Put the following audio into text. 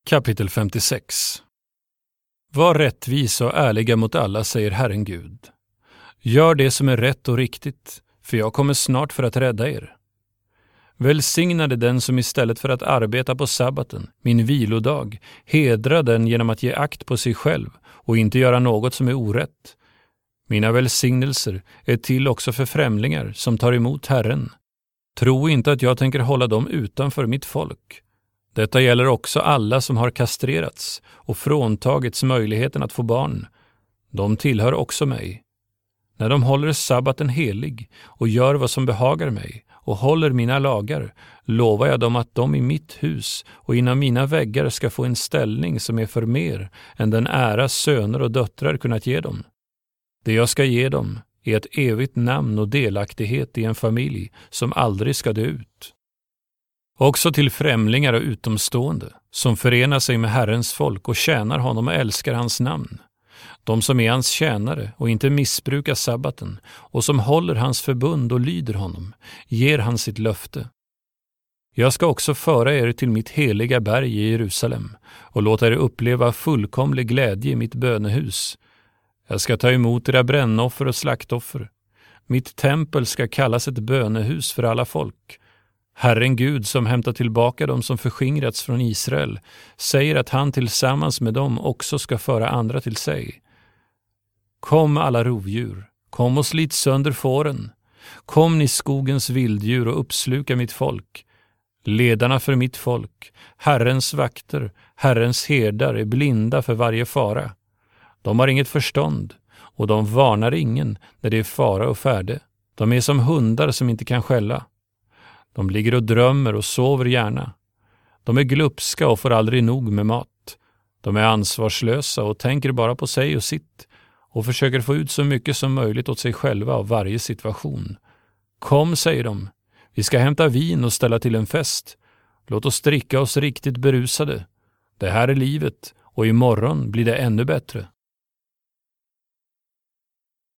Kapitel 56. Var rättvis och ärliga mot alla, säger Herren Gud. Gör det som är rätt och riktigt, för jag kommer snart för att rädda er. Välsignade den som istället för att arbeta på sabbaten, min vilodag, hedrar den genom att ge akt på sig själv och inte göra något som är orätt. Mina välsignelser är till också för främlingar som tar emot Herren. Tro inte att jag tänker hålla dem utanför mitt folk. Detta gäller också alla som har kastrerats och fråntagits möjligheten att få barn. De tillhör också mig. När de håller sabbaten helig och gör vad som behagar mig och håller mina lagar, lovar jag dem att de i mitt hus och inom mina väggar ska få en ställning som är för mer än den ära söner och döttrar kunnat ge dem. Det jag ska ge dem är ett evigt namn och delaktighet i en familj som aldrig ska dö ut. Också till främlingar och utomstående som förenar sig med Herrens folk och tjänar honom och älskar hans namn. De som är hans tjänare och inte missbrukar sabbaten och som håller hans förbund och lyder honom, ger han sitt löfte. Jag ska också föra er till mitt heliga berg i Jerusalem och låta er uppleva fullkomlig glädje i mitt bönehus. Jag ska ta emot era brännoffer och slaktoffer. Mitt tempel ska kallas ett bönehus för alla folk. Herren Gud som hämtar tillbaka dem som förskingrats från Israel säger att han tillsammans med dem också ska föra andra till sig. Kom alla rovdjur, kom och slit sönder fåren. Kom ni skogens vilddjur och uppsluka mitt folk. Ledarna för mitt folk, Herrens vakter, Herrens herdar är blinda för varje fara. De har inget förstånd och de varnar ingen när det är fara och färde. De är som hundar som inte kan skälla. De ligger och drömmer och sover gärna. De är glupska och får aldrig nog med mat. De är ansvarslösa och tänker bara på sig och sitt och försöker få ut så mycket som möjligt åt sig själva av varje situation. Kom, säger de. Vi ska hämta vin och ställa till en fest. Låt oss dricka oss riktigt berusade. Det här är livet och imorgon blir det ännu bättre.